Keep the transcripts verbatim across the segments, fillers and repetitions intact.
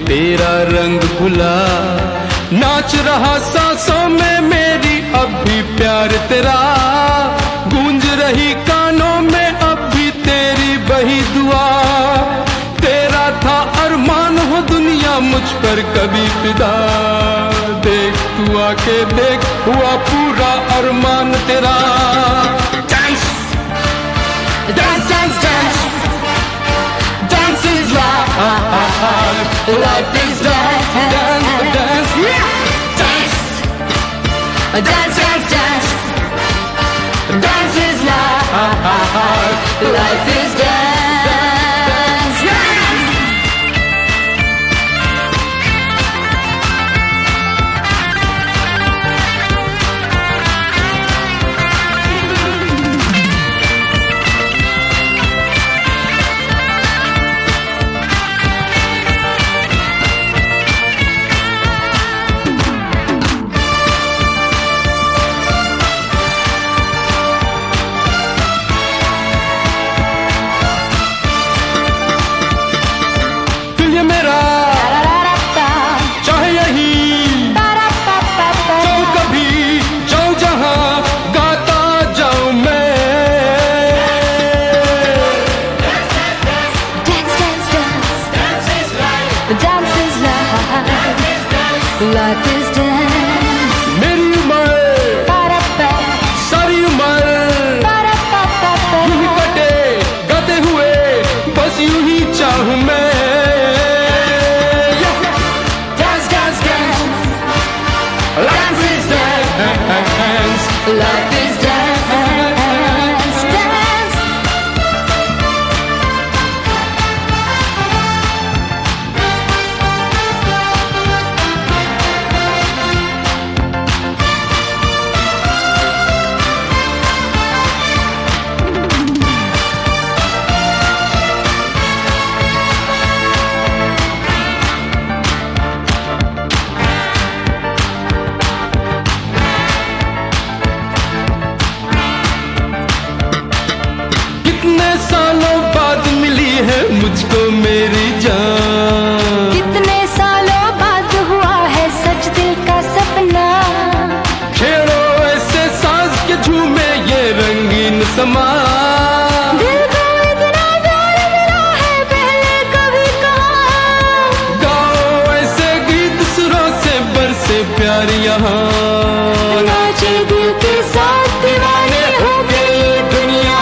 तेरा रंग भुला, नाच रहा सांसों में मेरी अब भी प्यार तेरा, गूंज रही कानों में अब भी तेरी वही दुआ। तेरा था अरमान हो दुनिया मुझ पर कभी फिदा, देख तू आके देख हुआ पूरा अरमान तेरा। Dance dance dance dance, dance is life, life is dance, dance dance, dance dance dance, dance is life, life is dance. Life is dance, मेरी उम्र सारी उम्र यूं ही कटे गाते हुए बस यूं ही चाहूं मैं। Dance dance dance, life is dance, life is dance, dance। सालों बाद मिली है मुझको मेरी जान, कितने सालों बाद हुआ है सच दिल का सपना। खेलो ऐसे सांस के झूमे ये रंगीन समा, दिल को इतना प्यार मिला है पहले कभी कहाँ। गाओ ऐसे गीत सुरों से बरसे प्यार यहाँ, नाचे दिल के साथ दीवाने हो गई दुनिया।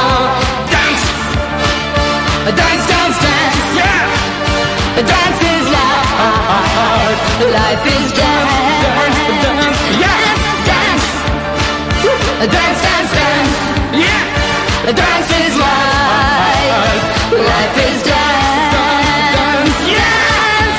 Dance, dance, dance, yeah! Dance is life, life is dance, Dance, dance, yeah! dance, Dance, dance, dance, yeah! dance is life, life is dance, Dance, yes.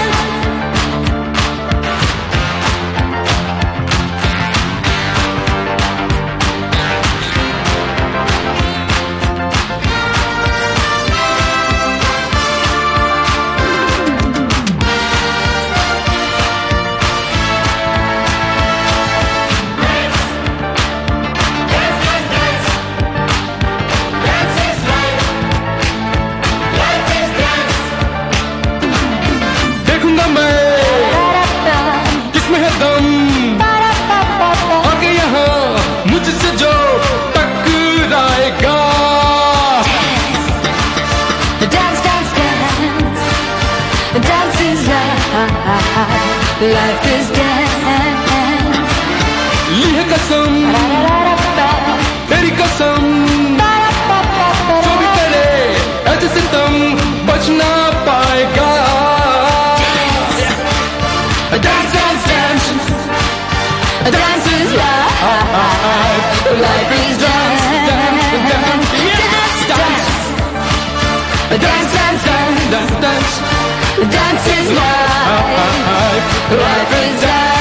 देखूंगा मैं किसमें है दम, आगे यहाँ मुझसे जो टकराएगा। Dance, dance, dance, dance is life, life is dance. ली है कसम तेरी कसम, जो भी करे ऐसे सितम बच ना पाएगा। Dance, dance, dance, Dance is life, life is dance, dance, dance, yeah! Dance, dance, dance, dance, dance, dance, dance is life, life is dance.